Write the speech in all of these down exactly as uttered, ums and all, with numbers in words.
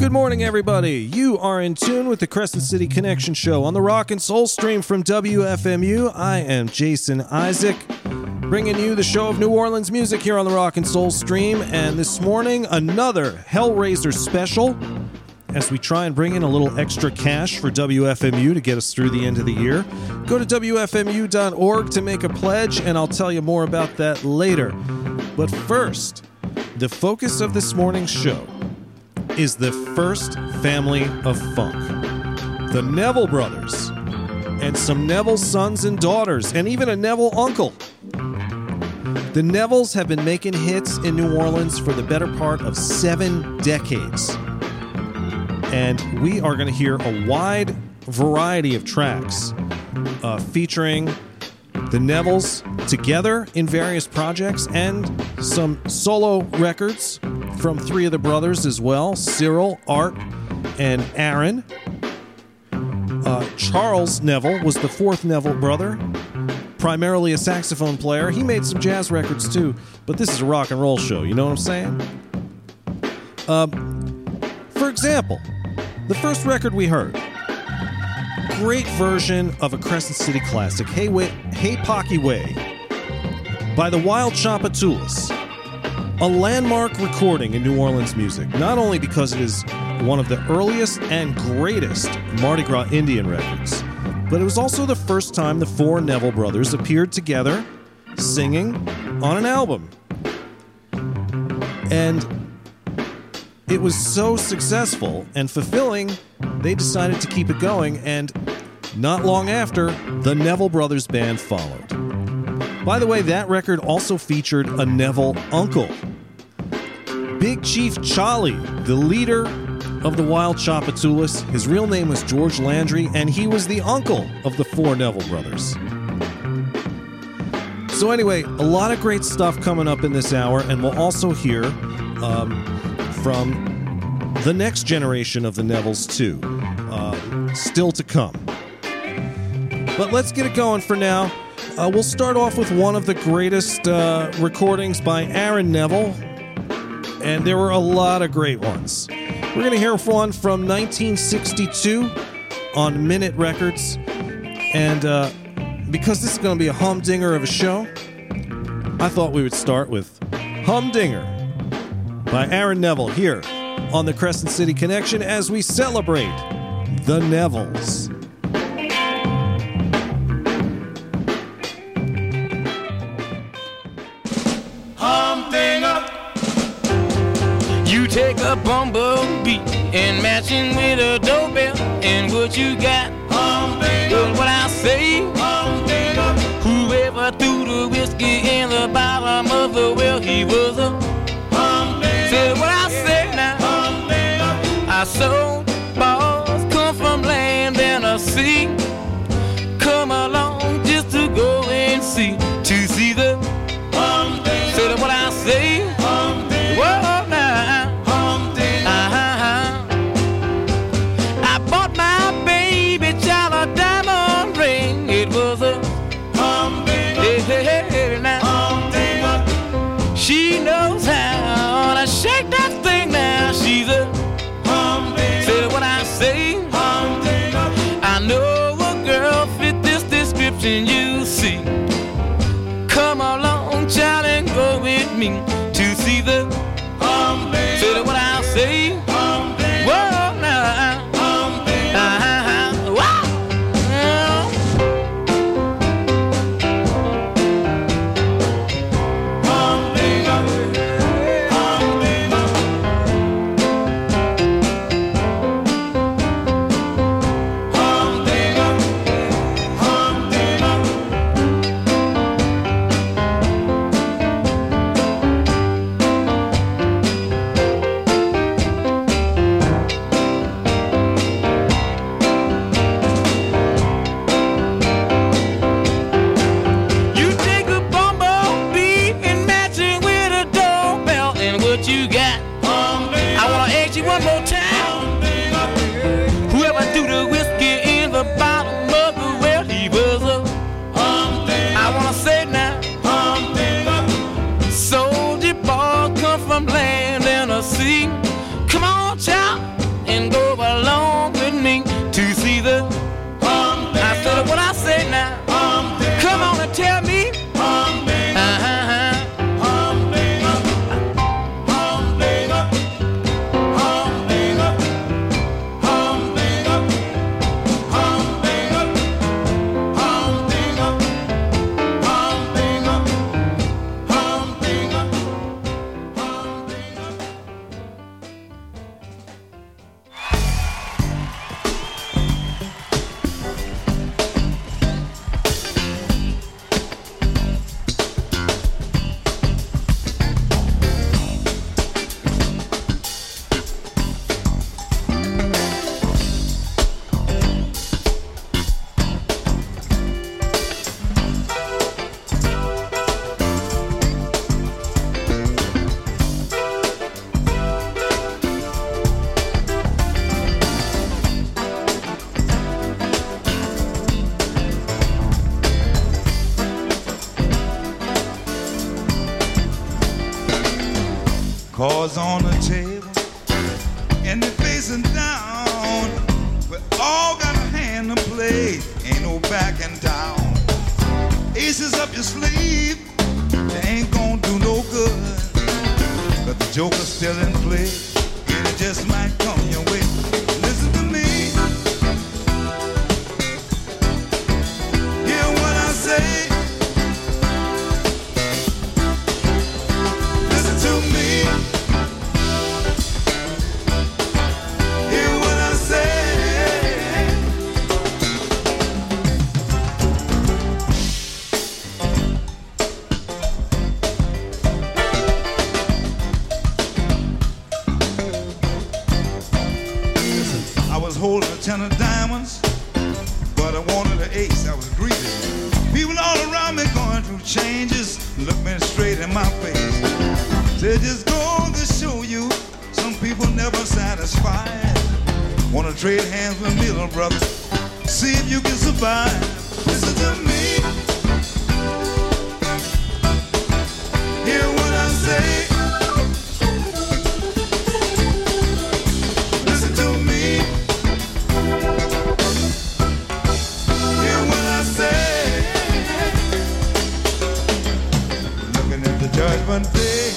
Good morning, everybody. You are in tune with the Crescent City Connection Show on the Rock and Soul Stream from W F M U. I am Jason Isaac, bringing you the show of New Orleans music here on the Rock and Soul Stream. And this morning, another Hellraiser special as we try and bring in a little extra cash for W F M U to get us through the end of the year. Go to W F M U dot org to make a pledge, and I'll tell you more about that later. But first, the focus of this morning's show is the first family of funk. The Neville brothers, and some Neville sons and daughters, and even a Neville uncle. The Nevilles have been making hits in New Orleans for the better part of seven decades. And we are going to hear a wide variety of tracks uh, featuring the Nevilles together in various projects and some solo records from three of the brothers as well, Cyril, Art, and Aaron. Uh, Charles Neville was the fourth Neville brother, primarily a saxophone player. He made some jazz records too, but this is a rock and roll show, you know what I'm saying? Uh, for example, the first record we heard, great version of a Crescent City classic, Hey, Way, hey Pocky Way, by the Wild Tchoupitoulas. A landmark recording in New Orleans music, not only because it is one of the earliest and greatest Mardi Gras Indian records, but it was also the first time the four Neville brothers appeared together singing on an album. And it was so successful and fulfilling, they decided to keep it going, and not long after, the Neville Brothers Band followed. By the way, that record also featured a Neville uncle. Big Chief Charlie, the leader of the Wild Tchoupitoulas. His real name was George Landry, and he was the uncle of the four Neville brothers. So anyway, a lot of great stuff coming up in this hour, and we'll also hear um, from the next generation of the Nevilles too, uh, still to come. But let's get it going for now. Uh, we'll start off with one of the greatest uh, recordings by Aaron Neville, and there were a lot of great ones. We're going to hear one from nineteen sixty-two on Minute Records, and uh, because this is going to be a humdinger of a show, I thought we would start with Humdinger by Aaron Neville here on the Crescent City Connection as we celebrate the Nevilles. Take a bumblebee and matching with a doorbell, and what you got? Humdinger. What I say? Humdinger. Whoever threw the whiskey in the bottom of the well, he was a humdinger. Said what I say now? Humdinger. I sold balls, come from land and a sea. Come along just to go and see, to see the humdinger. Said what I say? Humdinger. Whoa, now. She knows how to shake that thing now. She's a humdinger. Say what I say. Humdinger. I know a girl fit this description you see. Come along, child, and go with me to see the humdinger. Say what I say. Humdinger. Whoa, now. Humdinger. Uh-huh. Wow. Cards on the table, and they're facing down. We all got a hand to play, ain't no backing down. Aces up your sleeve, they ain't gonna do no good. But the joker's still in play, and it just might come your way. Listen to me, hear what I say. Listen to me, hear what I say. Holding a ten of diamonds, but I wanted an ace. I was greedy. People all around me going through changes, look me straight in my face. They just go to show you, some people never satisfied. Wanna trade hands with me, little brother, see if you can survive. Listen to me, hear what I say. Judgment Day.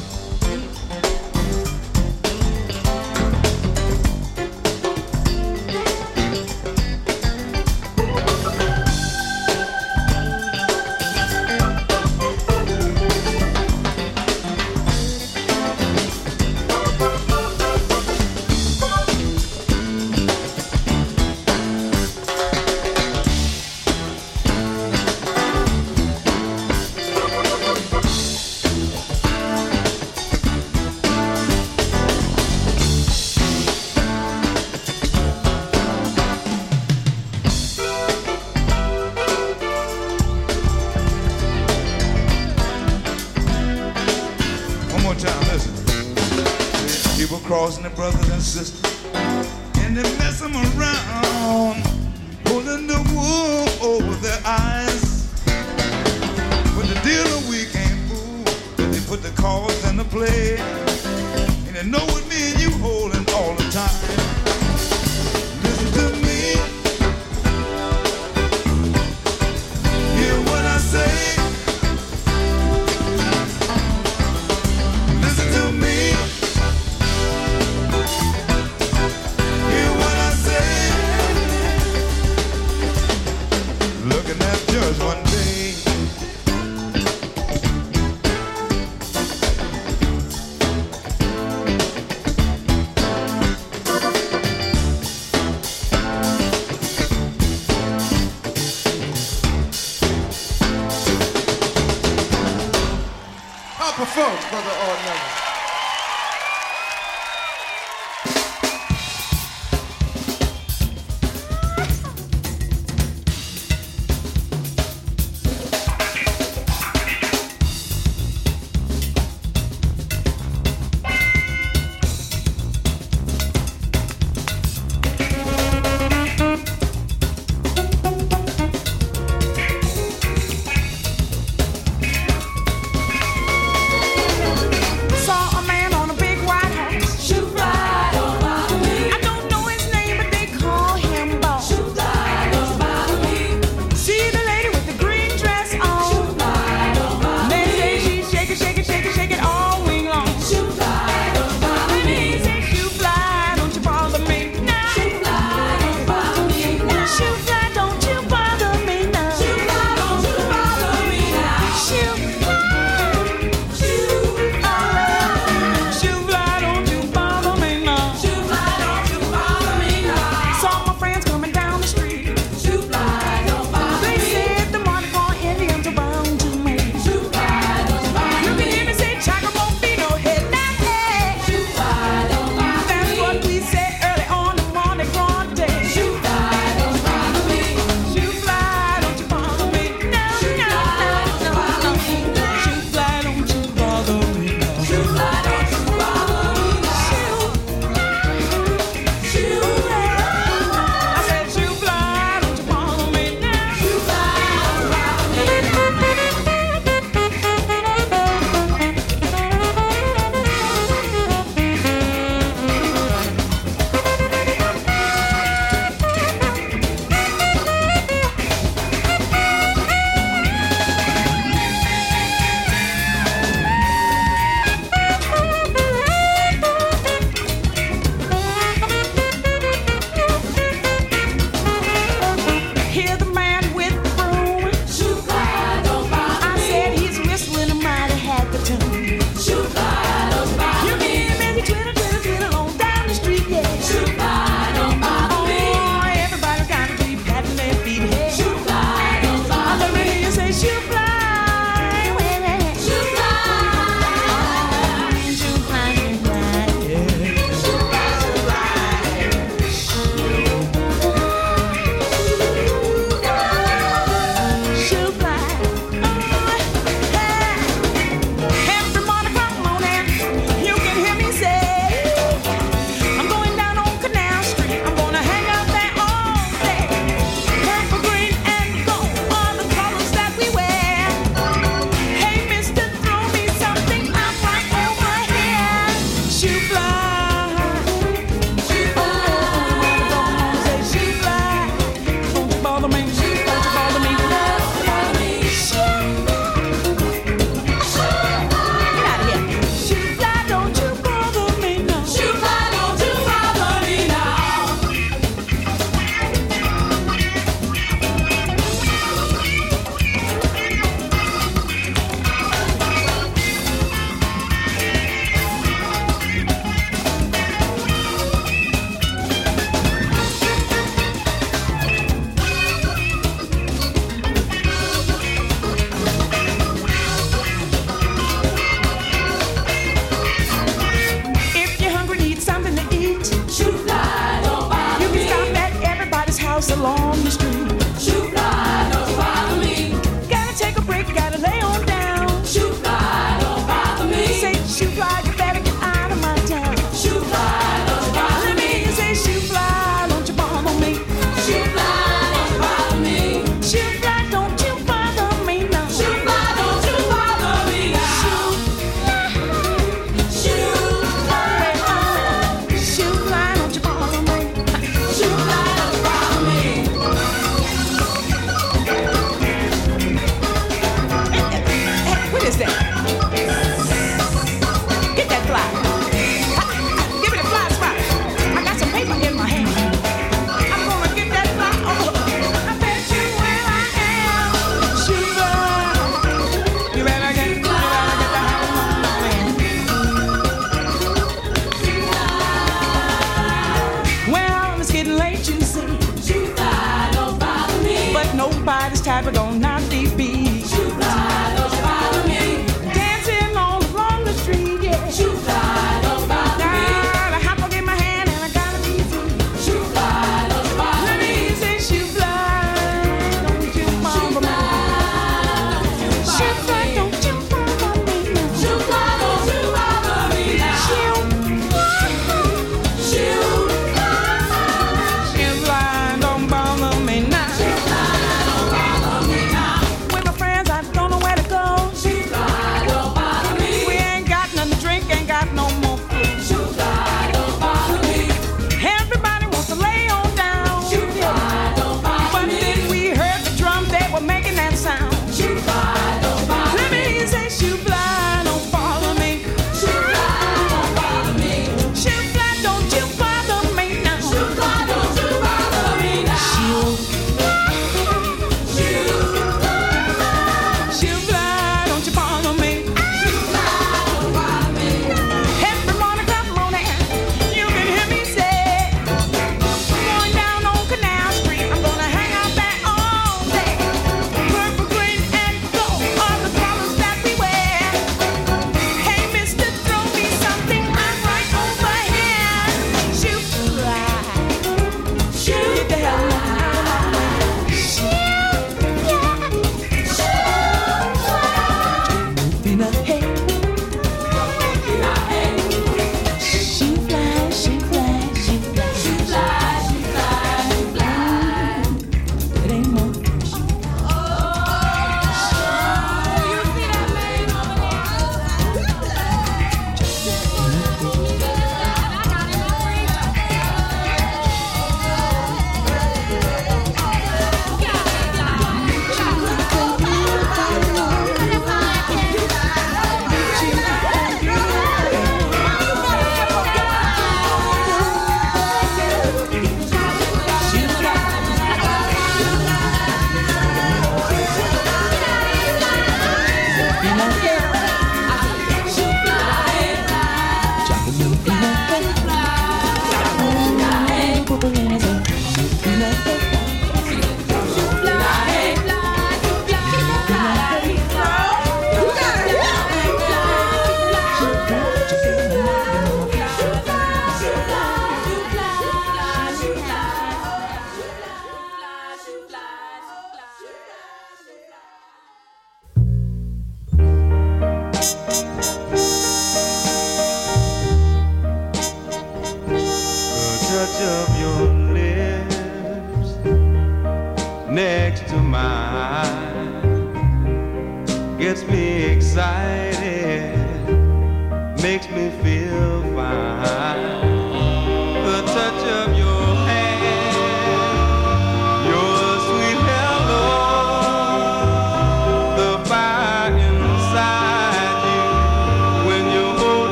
Crossing their brothers and sisters, and they mess them around, pulling the wool over their eyes. But the dealer we can't fool, they put the cards in the play, and they know what me and you holding all the time. Listen to me, hear what I say. Listen to me. Looking at just one day. Papa Folks, Brother Ordinary. Song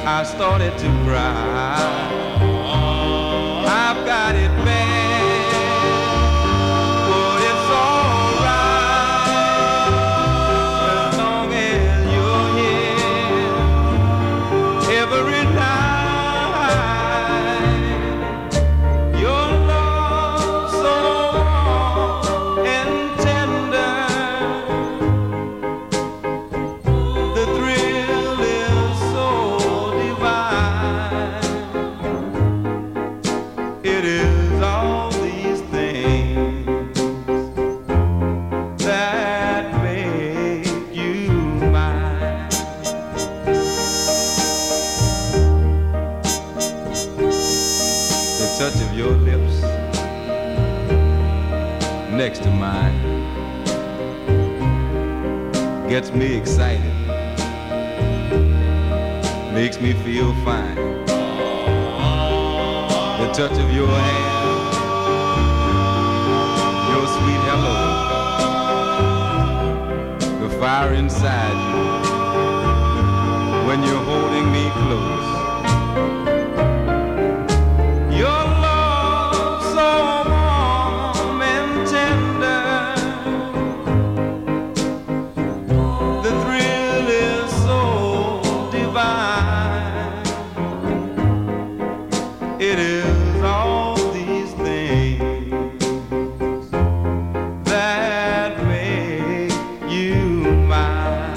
I started to cry. I've got it bad, but it's alright as long as you're here. Every night, your love so warm and tender. The thrill is so divine. It is all these things that make you mine. The touch of your lips next to mine gets me excited, makes me feel fine. The touch of your hand, your sweet hello, the fire inside you when you're holding me close. Your love so warm and tender. The thrill is so divine. It is all these things that make you mine.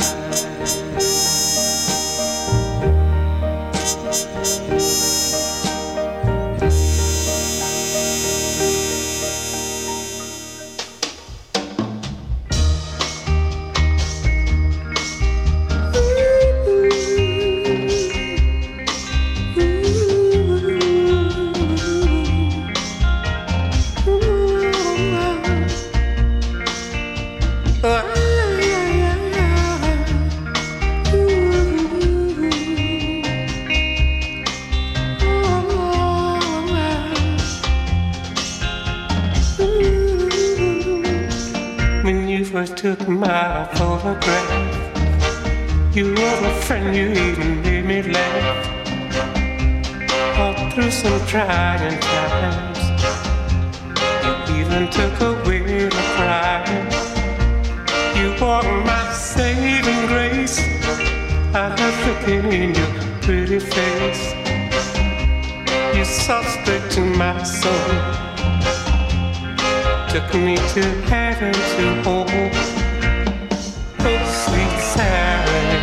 When you first took my photograph, you were a friend, you even made me laugh. All through some trying times, you even took away the crying. You are my saving grace. I love looking in your pretty face. You saw straight to my soul, took me to heaven to hold. Oh, sweet Sarah,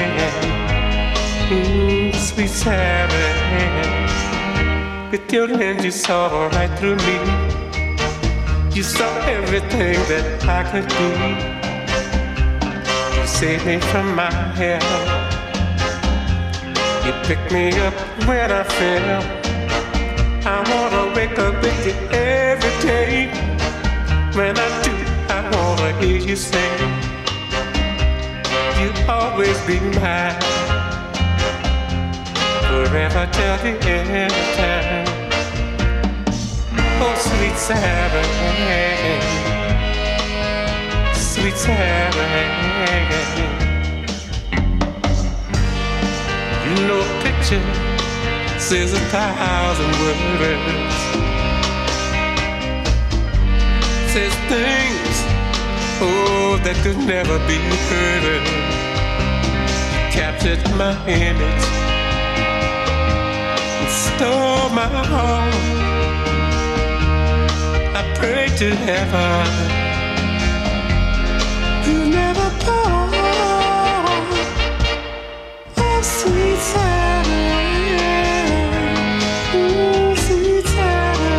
mm, sweet Sarah. With your lens you saw right through me. You saw everything that I could be. You saved me from my hell. You picked me up when I fell. I wanna wake up with you every day. When I do, I wanna hear you sing. You'll always be mine, forever till the end of time. Oh, sweet Sarah, sweet Sarah. You know a picture says a thousand words, says things, oh, that could never be heard. You captured my image and stole my heart. I pray to heaven you never part. Oh, sweet Sarah, oh, sweet Sarah.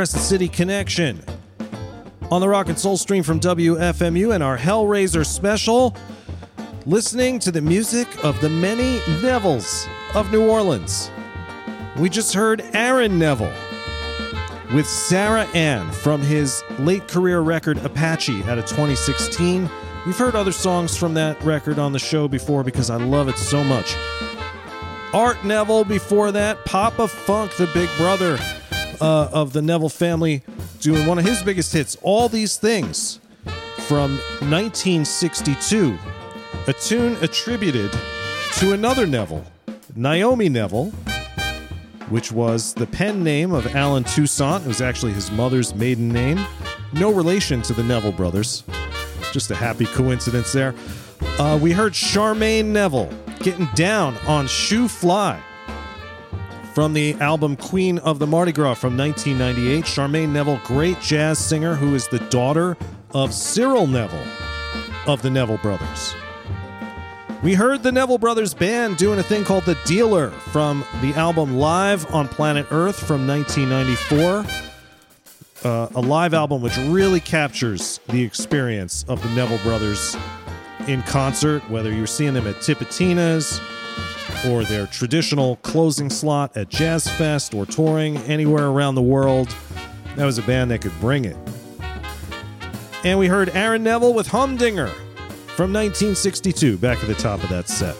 Crescent City Connection on the Rock and Soul stream from W F M U and our Hellraiser special, listening to the music of the many Nevilles of New Orleans. We just heard Aaron Neville with Sarah Ann from his late career record Apache out of twenty sixteen. We've heard other songs from that record on the show before because I love it so much. Art Neville before that, Papa Funk, the big brother uh, of the Neville family, doing one of his biggest hits, All These Things, from nineteen sixty-two. A tune attributed to another Neville, Naomi Neville, which was the pen name of Alan Toussaint. It was actually his mother's maiden name. No relation to the Neville brothers. Just a happy coincidence there. Uh, we heard Charmaine Neville getting down on Shoe Fly from the album Queen of the Mardi Gras from nineteen ninety-eight. Charmaine Neville, great jazz singer who is the daughter of Cyril Neville of the Neville Brothers. We heard the Neville Brothers Band doing a thing called The Dealer from the album Live on Planet Earth from nineteen ninety-four. Uh, a live album which really captures the experience of the Neville Brothers in concert, whether you're seeing them at Tipitina's or their traditional closing slot at Jazz Fest or touring anywhere around the world. That was a band that could bring it. And we heard Aaron Neville with Humdinger from nineteen sixty-two, back at the top of that set.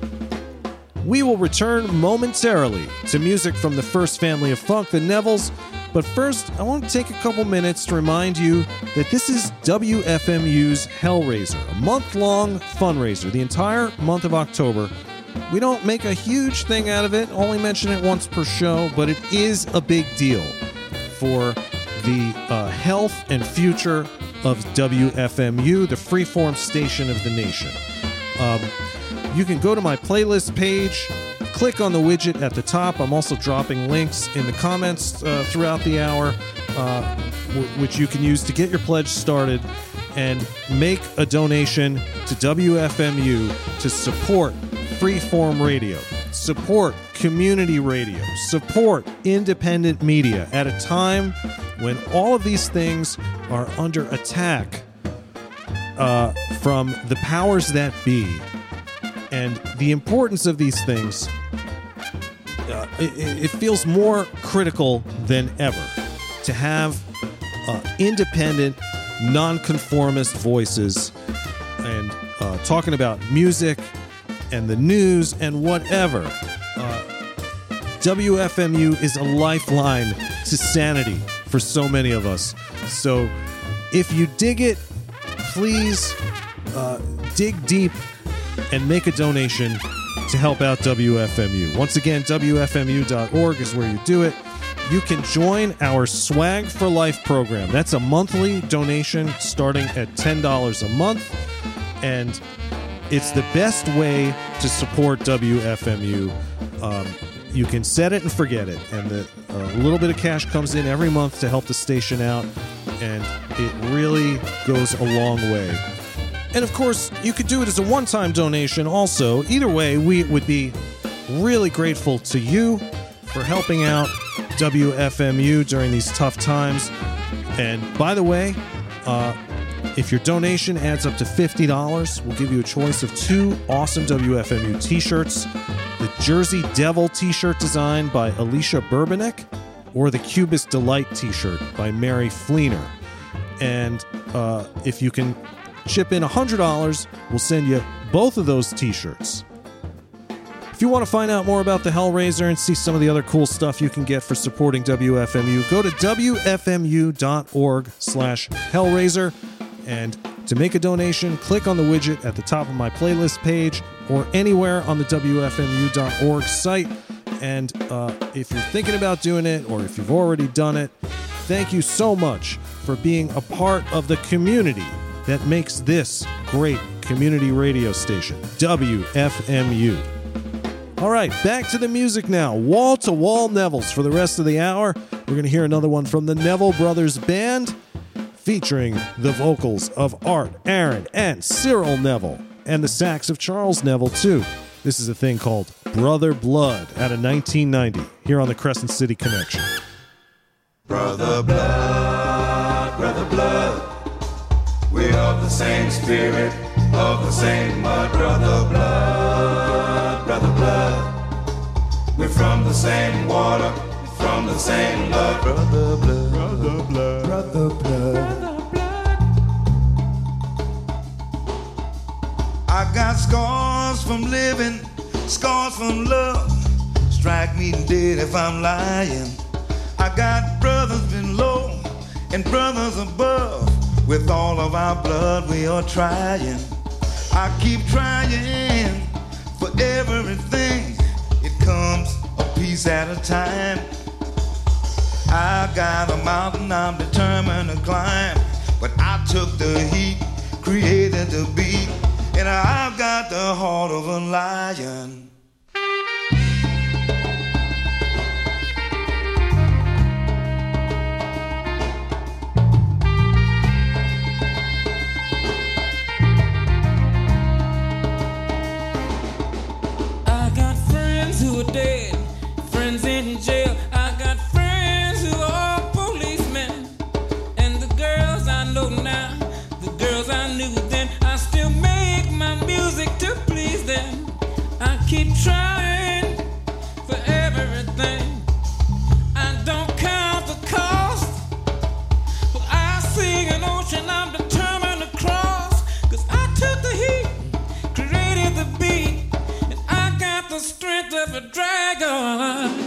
We will return momentarily to music from the first family of funk, the Nevilles. But first, I want to take a couple minutes to remind you that this is W F M U's Hellraiser, a month-long fundraiser, the entire month of October. We don't make a huge thing out of it, only mention it once per show, but it is a big deal for the uh, health and future of W F M U, the freeform station of the nation. Um, you can go to my playlist page, click on the widget at the top. I'm also dropping links in the comments uh, throughout the hour, uh, w- which you can use to get your pledge started and make a donation to W F M U to support freeform radio, support community radio, support independent media at a time when all of these things are under attack uh, from the powers that be. And the importance of these things, uh, it, it feels more critical than ever to have uh, independent, nonconformist voices and uh, talking about music and the news and whatever. Uh, W F M U is a lifeline to sanity for so many of us. So if you dig it, please uh, dig deep and make a donation to help out W F M U. Once again, W F M U dot org is where you do it. You can join our Swag for Life program. That's a monthly donation starting at ten dollars a month, and it's the best way to support W F M U. Um, you can set it and forget it, and the, a little bit of cash comes in every month to help the station out, and it really goes a long way. And of course, you could do it as a one-time donation also. Either way, we would be really grateful to you for helping out W F M U during these tough times. And by the way, uh, if your donation adds up to fifty dollars, we'll give you a choice of two awesome W F M U t-shirts. The Jersey Devil t-shirt designed by Alicia Burbanek, or the Cubist Delight t-shirt by Mary Fleener. And uh, if you can chip in one hundred dollars, we'll send you both of those t-shirts. If you want to find out more about the Hellraiser and see some of the other cool stuff you can get for supporting W F M U, go to W F M U dot org slash Hellraiser. And to make a donation, click on the widget at the top of my playlist page or anywhere on the W F M U dot org site. And uh, if you're thinking about doing it, or if you've already done it, thank you so much for being a part of the community that makes this great community radio station, W F M U. All right, back to the music now. Wall-to-wall Nevilles for the rest of the hour. We're going to hear another one from the Neville Brothers Band, featuring the vocals of Art, Aaron, and Cyril Neville, and the sax of Charles Neville, too. This is a thing called Brother Blood out of nineteen ninety, here on the Crescent City Connection. Brother blood, brother blood, we're of the same spirit, of the same mud. Brother blood, brother blood, we're from the same water, from the same blood. Brother blood, brother blood, brother blood. I got scars from living, scars from love. Strike me dead if I'm lying. I got brothers below and brothers above. With all of our blood we are trying. I keep trying for everything. It comes a piece at a time. I got a mountain I'm determined to climb, but I took the heat, created the beat, and I've got the heart of a lion. I got friends who are dead, friends in jail. I got friends who are policemen, and the girls I know now, the girls I knew then, I still make my music to please them. I keep trying for everything. I don't count the cost, but I sing an ocean I'm determined to cross. Cause I took the heat, created the beat, and I got the strength of a dragon.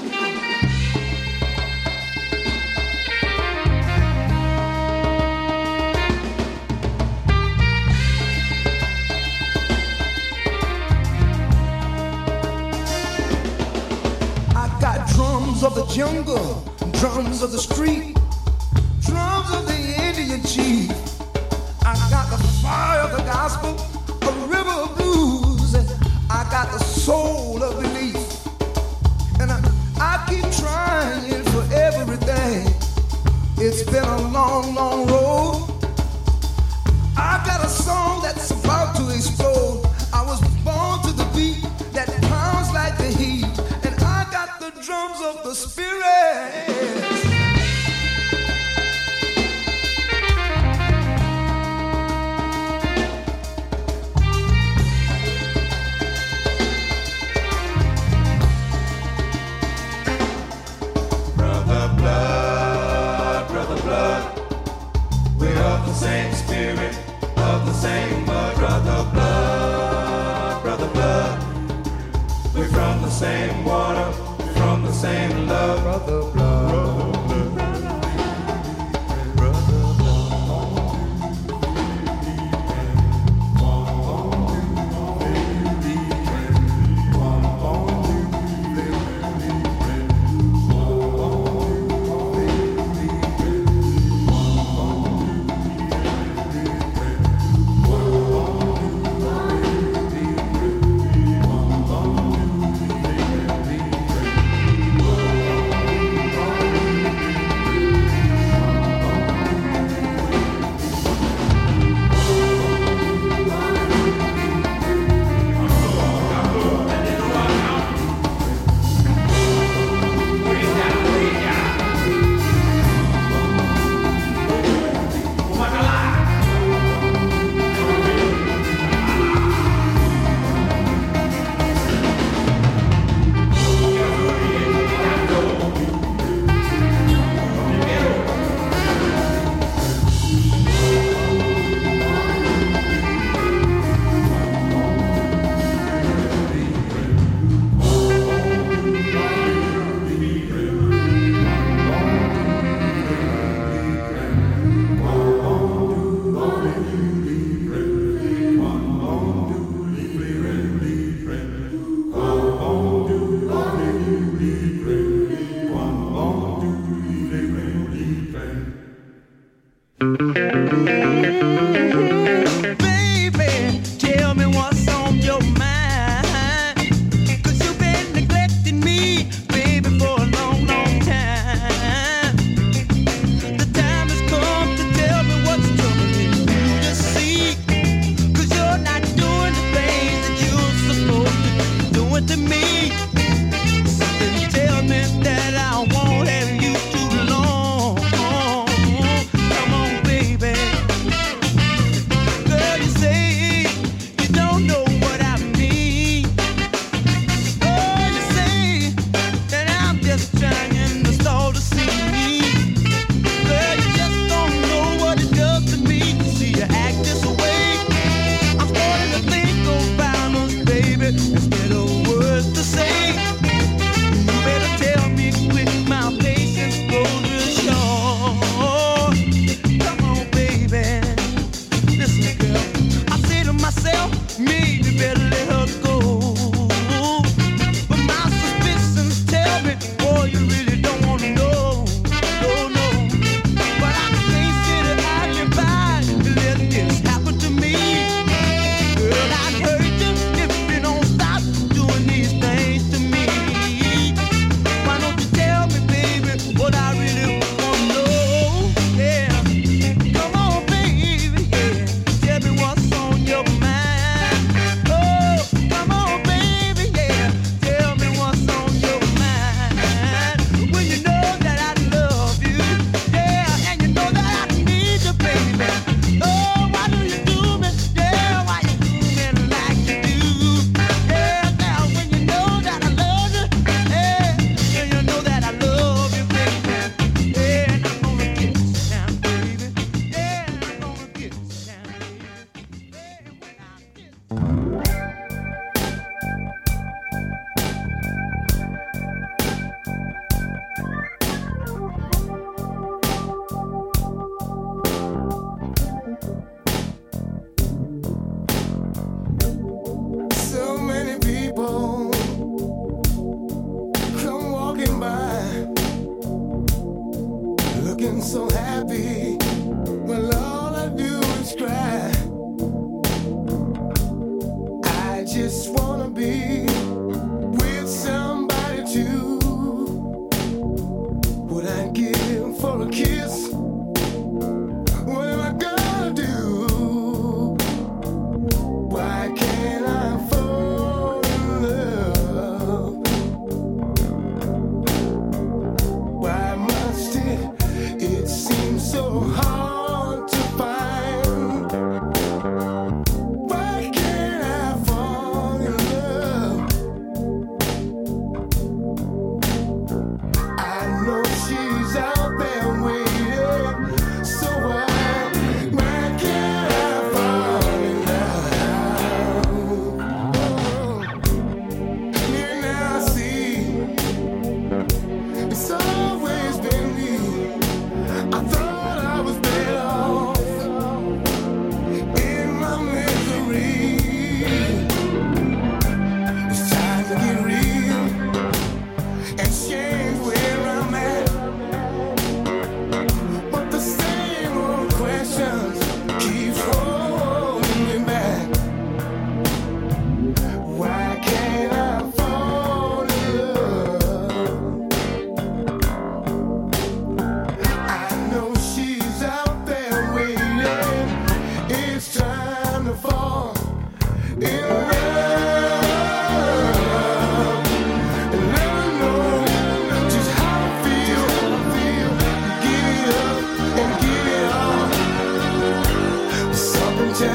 Drums of the jungle, drums of the street, drums of the Indian chief. I got the fire of the gospel, a river of blues, and I got the soul of belief. And I, I keep trying for everything. It's been a long, long road. I got a song that's about to explode. I was born to the beat that pounds like the heat. The drums of the spirit. Brother blood, brother blood, we're of the same spirit, of the same mud. Brother blood, brother blood, we're from the same water, from the same love. Brother blood, brother blood, brother Something tell me that I won't have you too long.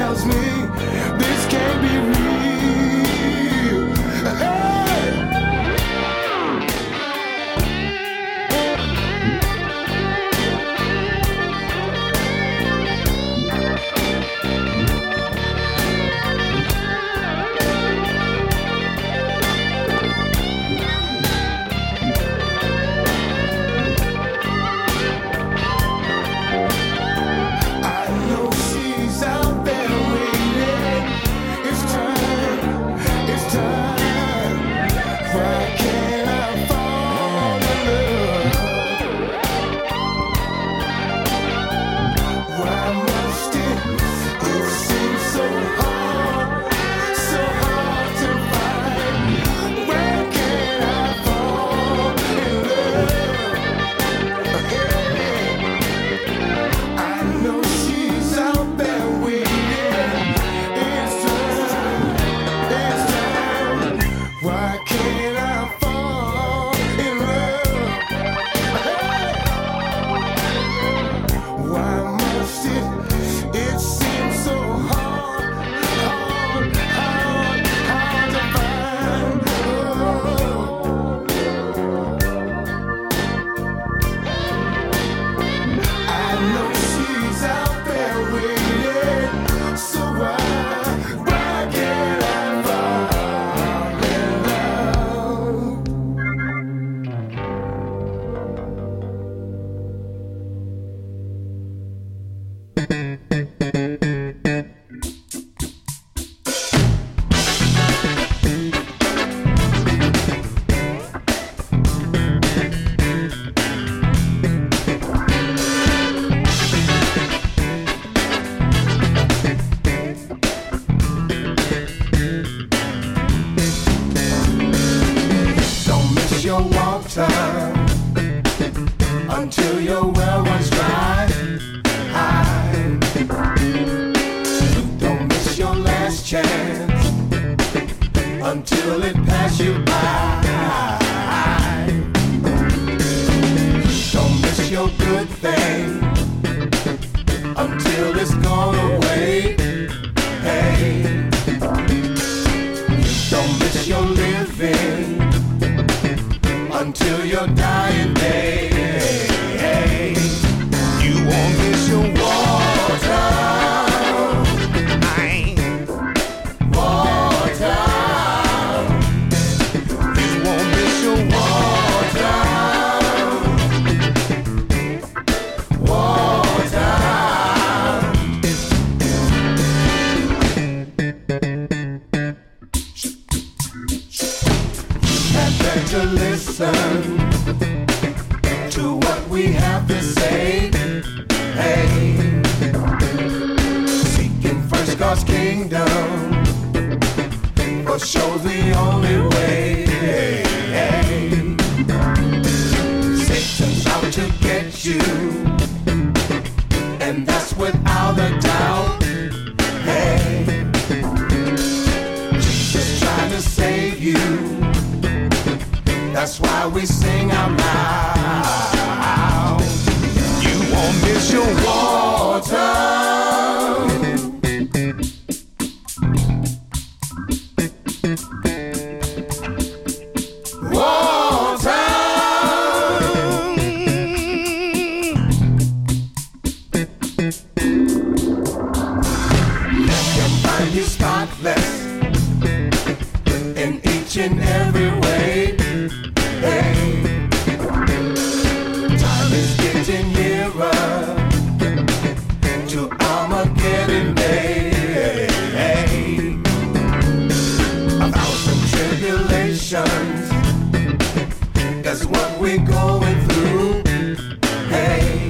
tells me this can't be real. Hey! Until your well runs dry. I don't miss your last chance until it passes you by. Don't miss your good thing until it's gone away. Hey, don't miss your living until your dying day. You won't miss your water, water. You won't miss your water, water. Had better listen to what we have to say. Hey, seeking first God's kingdom for sure the only way. Hey, hey. Satan's out to get you, and that's without a doubt. Hey, Jesus trying to save you. That's why we sing out loud. You won't miss your water. Water. Let him find you spotless in each and every way. Hey, time is getting nearer to Armageddon Day. Hey, a thousand tribulations, that's what we're going through. Hey,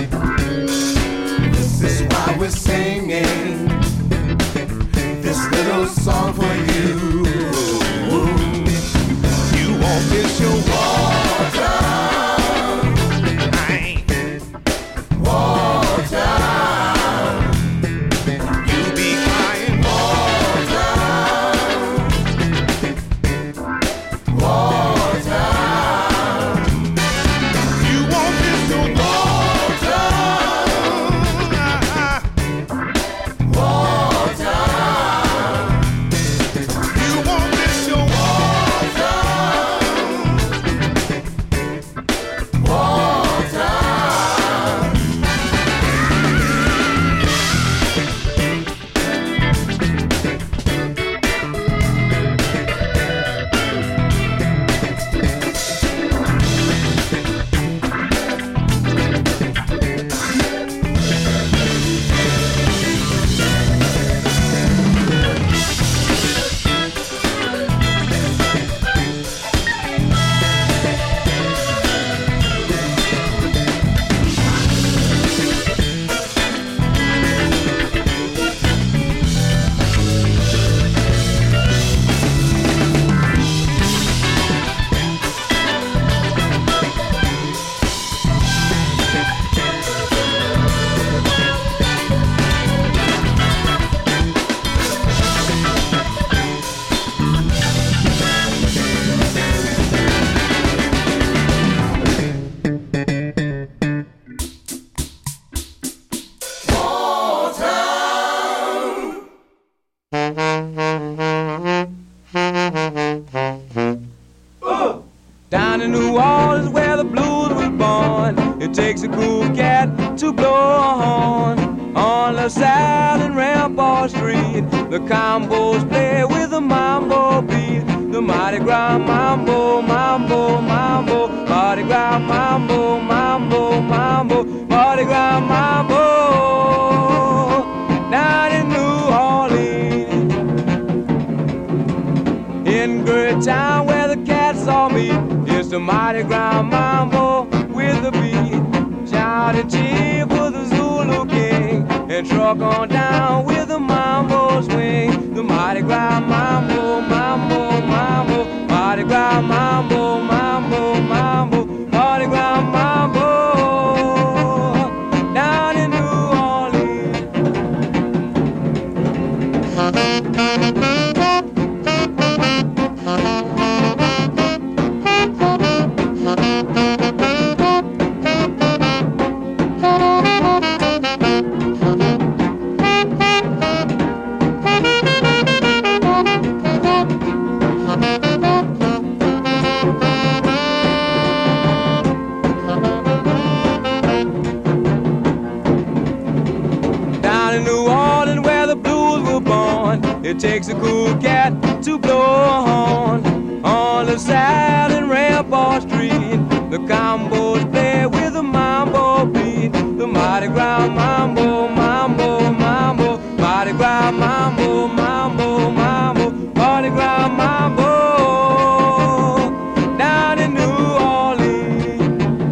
this is why we're singing this little song for you. You won't miss your water, water. You'll be crying water, water. You won't miss your water, water. It takes a cool cat to blow a horn on LaSalle and Rampart Street. The combos play with the mambo beat. The Mardi Gras mambo, mambo, mambo, Mardi Gras mambo, mambo, mambo, Mardi Gras mambo. Down in New Orleans, in Great Town where the cats all meet, it's the Mardi Gras mambo with the beat. Shout and cheer for the Zulu King, and truck on down with the mambo swing. The Mardi Gras mambo, mambo, mambo, Mardi Gras mambo, mambo, mambo, Mardi Gras mambo. Down in New It takes a cool cat to blow a horn on LaSalle and Rampart Street. The combos play with the mambo beat. The Mardi Gras mambo, mambo, mambo, Mardi Gras mambo, mambo, mambo, Mardi Gras mambo. Down in New Orleans,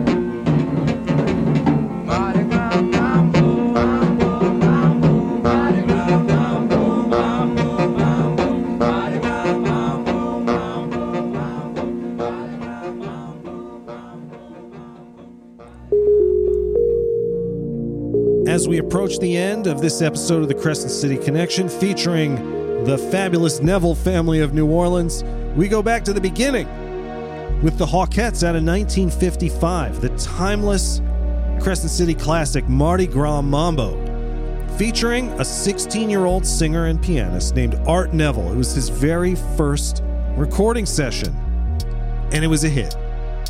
Mardi Gras mambo, mambo, mambo, Mardi Gras mambo, mambo. As we approach the end of this episode of the Crescent City Connection featuring the fabulous Neville family of New Orleans, we go back to the beginning with the Hawkettes out of nineteen fifty-five, the timeless Crescent City classic Mardi Gras Mambo, featuring a sixteen-year-old singer and pianist named Art Neville. It was his very first recording session, and it was a hit.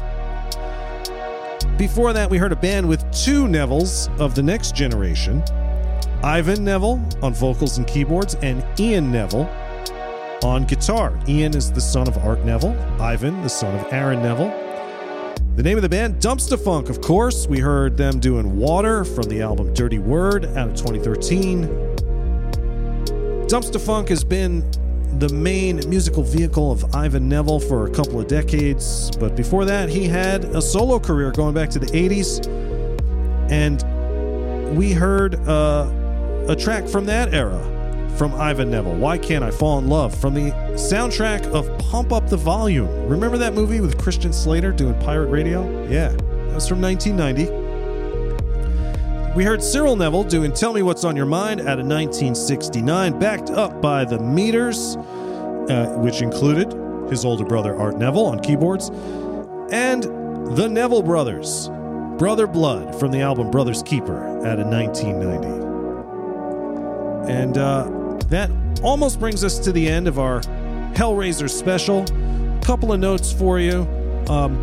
Before that, we heard a band with two Nevilles of the next generation, Ivan Neville on vocals and keyboards, and Ian Neville on guitar. Ian is the son of Art Neville, Ivan the son of Aaron Neville. The name of the band, Dumpster Funk, of course. We heard them doing Water from the album Dirty Word out of twenty thirteen. Dumpster Funk has been the main musical vehicle of Ivan Neville for a couple of decades, but before that he had a solo career going back to the eighties, and we heard uh, a track from that era from Ivan Neville, Why Can't I Fall in Love, from the soundtrack of Pump Up the Volume. Remember that movie with Christian Slater doing pirate radio? Yeah, that was from nineteen ninety. We heard Cyril Neville doing Tell Me What's on Your Mind out of nineteen sixty-nine, backed up by the Meters, uh, which included his older brother Art Neville on keyboards, and the Neville Brothers, Brother Blood from the album Brother's Keeper out of nineteen ninety. And uh, that almost brings us to the end of our Hellraiser special. A couple of notes for you. Um,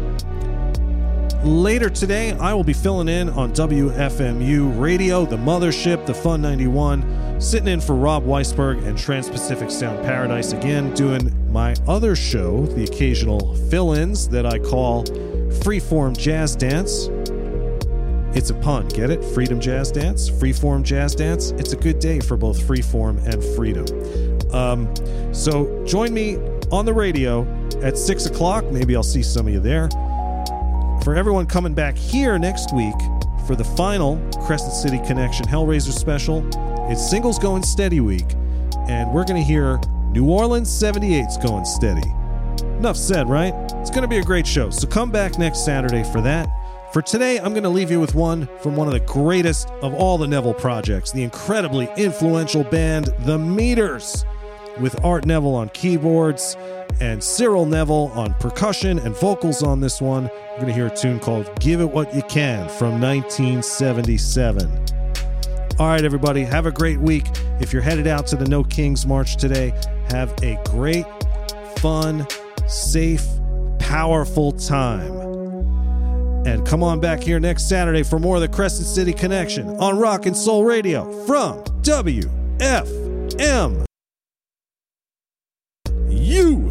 Later today, I will be filling in on W F M U Radio, the mothership, the Fun ninety-one, sitting in for Rob Weisberg and Trans-Pacific Sound Paradise again, doing my other show, the occasional fill-ins that I call Freeform Jazz Dance. It's a pun, get it? Freedom Jazz Dance, Freeform Jazz Dance. It's a good day for both freeform and freedom. Um, so join me on the radio at six o'clock. Maybe I'll see some of you there. For everyone coming back here next week for the final Crescent City Connection Hellraiser special, it's Singles Going Steady week, and we're going to hear New Orleans seventy-eight's Going Steady. Enough said, right? It's going to be a great show, so come back next Saturday for that. For today, I'm going to leave you with one from one of the greatest of all the Neville projects, the incredibly influential band The Meters, with Art Neville on keyboards and Cyril Neville on percussion and vocals on this one. We're going to hear a tune called Give It What You Can from nineteen seventy-seven. All right, everybody, have a great week. If you're headed out to the No Kings March today, have a great, fun, safe, powerful time. And come on back here next Saturday for more of the Crescent City Connection on Rock and Soul Radio from W F M U.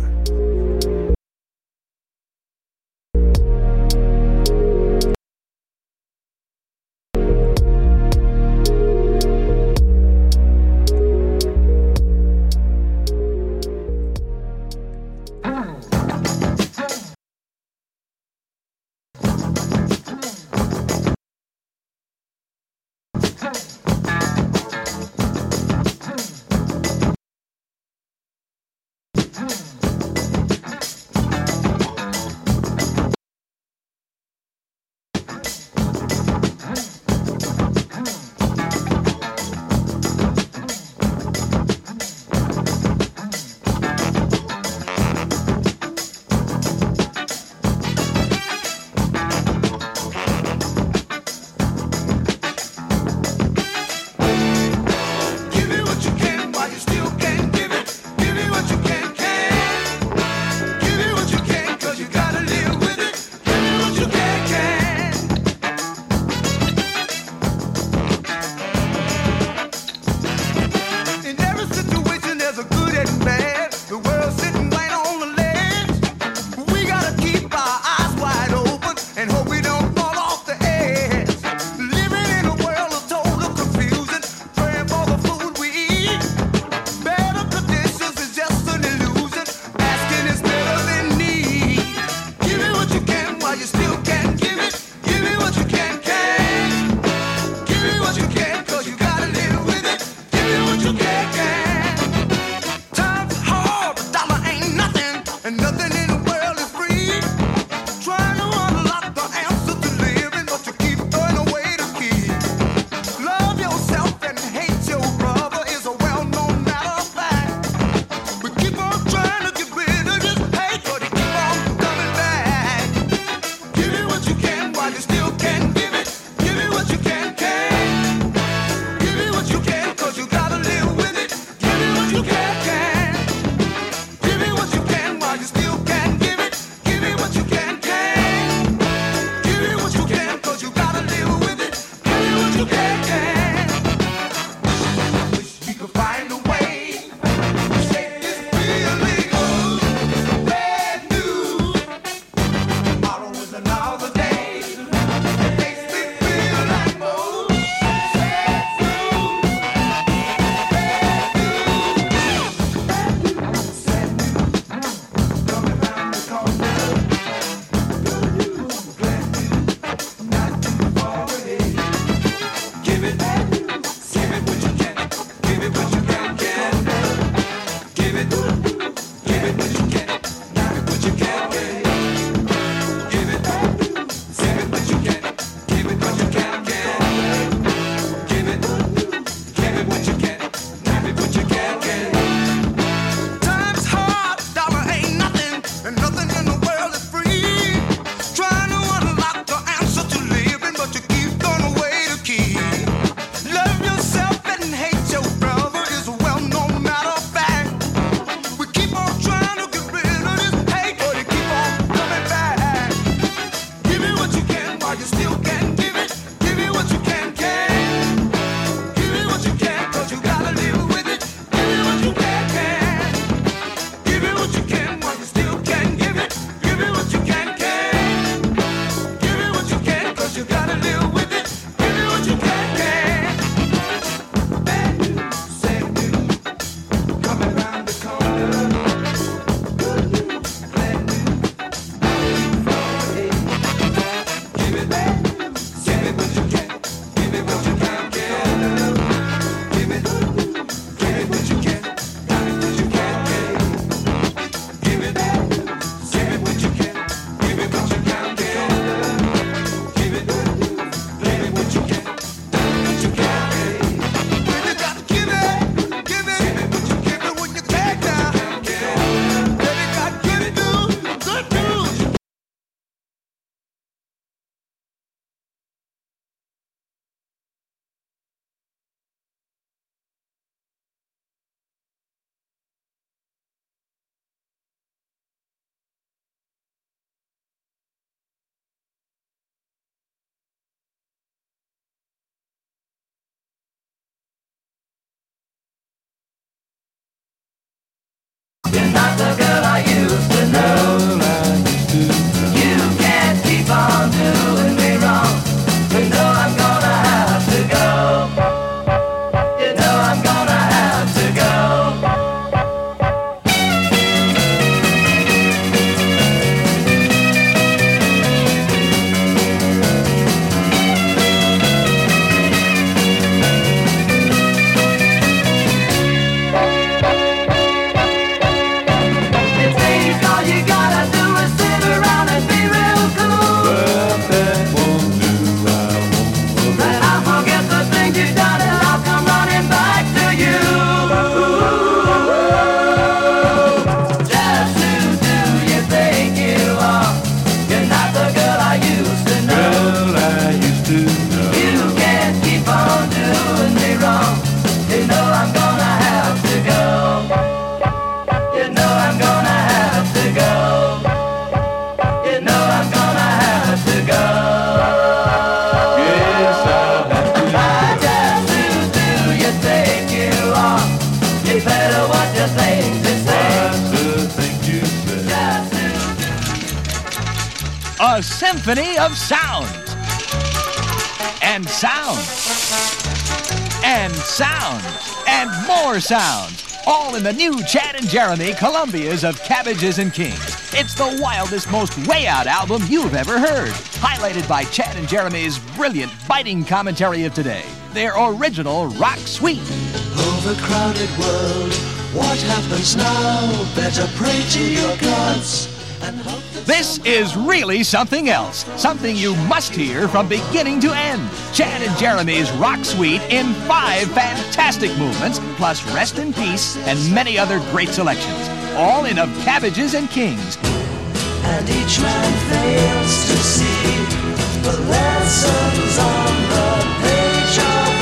A symphony of sounds. And sounds. And sounds. And more sounds. All in the new Chad and Jeremy Columbias of Cabbages and Kings. It's the wildest, most way-out album you've ever heard. Highlighted by Chad and Jeremy's brilliant, biting commentary of today. Their original Rock Suite. Overcrowded world, what happens now? Better pray to your gods and hope that This is really something else. Something you must hear from beginning to end. Chad and Jeremy's Rock Suite in five fantastic movements, plus Rest in Peace and many other great selections. All in Of Cabbages and Kings. and each man fails to see the lessons on the page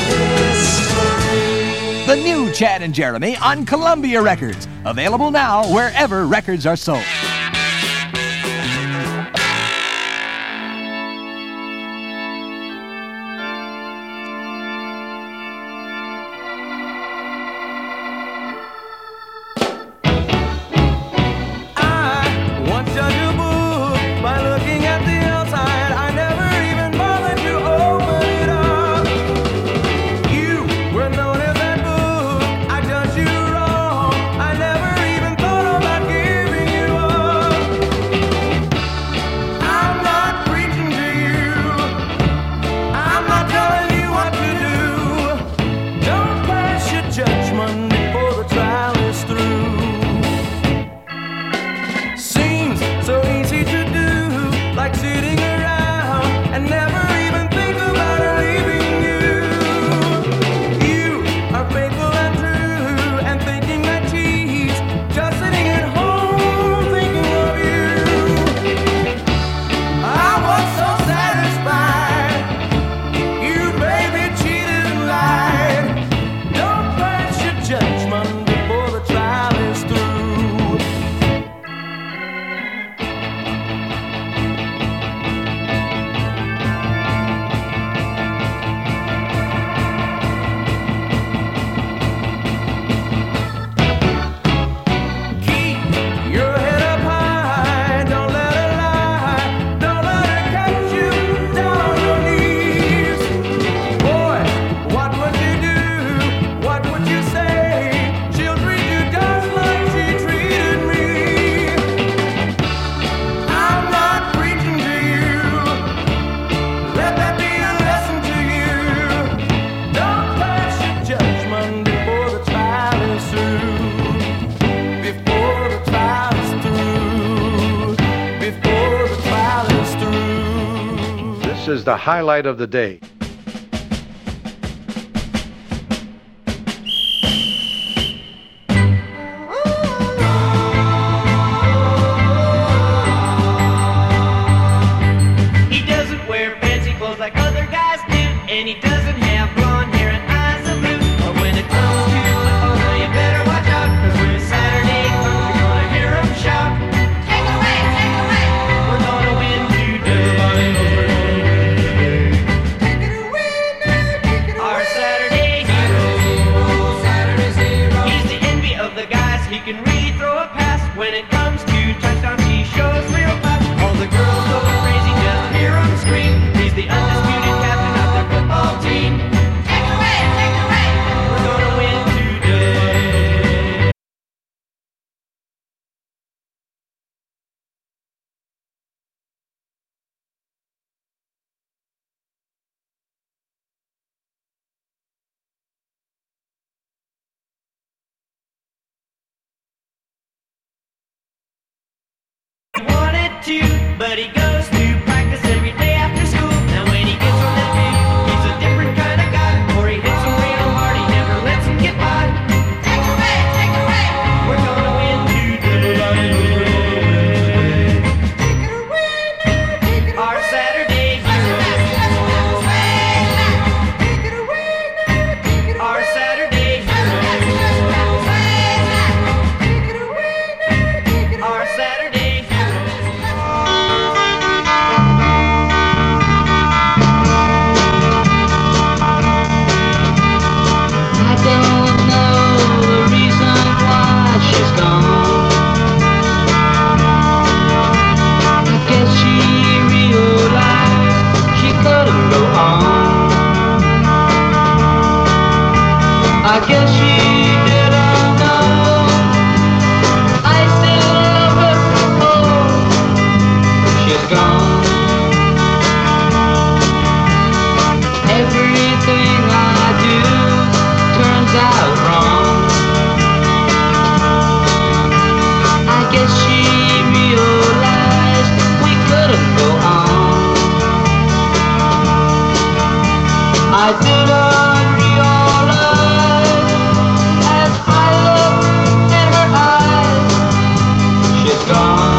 of history. The new Chad and Jeremy on Columbia Records. Available now wherever records are sold. This is the highlight of the day. He doesn't wear fancy clothes like other guys do, and he doesn't have blonde hair and eyes of blue. But when it comes to football, you better watch out, 'cause when Saturday comes, you're gonna hear him shout, "Take it away, take it away! We're gonna win today." Everybody knows we're gonna win today. Take it away now, take it away. Our Saturday hero, Saturday's hero. He's the envy of the guys. He can really throw a pass. When it comes to touchdowns, he shows real fast. All the girls go crazy just hear him scream. He's the undisputed captain of their football team. Take it away, take it away. We're gonna win today. He wanted to, but he goes to practice every day after school. Now when he gets on that field, he's a different kind of guy. Or he hits him real hard, he never lets him get by. Take it away, take it away. We're gonna win today. Take it away now, take it away. Our Saturday hero. Take it away now, take it away. Our Saturday hero. Take it away now, take it away. Our Saturday hero. I guess she didn't know I still love her. Oh, she's gone. Everything I do turns out wrong. I guess she realized we couldn't go on. I didn't realize as I looked in her eyes, she's gone.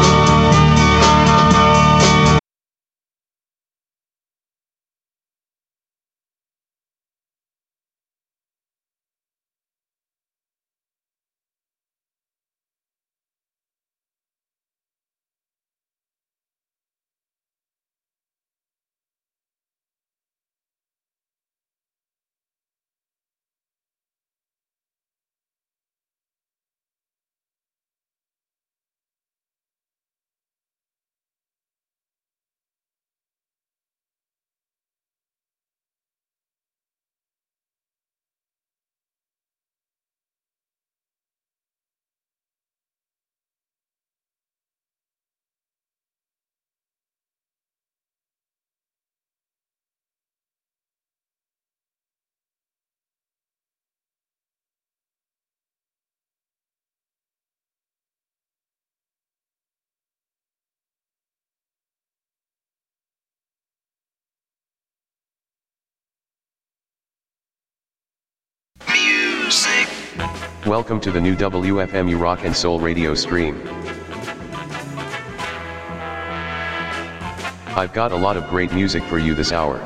Welcome to the new W F M U Rock and Soul radio stream. I've got a lot of great music for you this hour.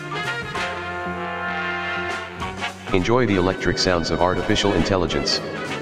Enjoy the electric sounds of artificial intelligence.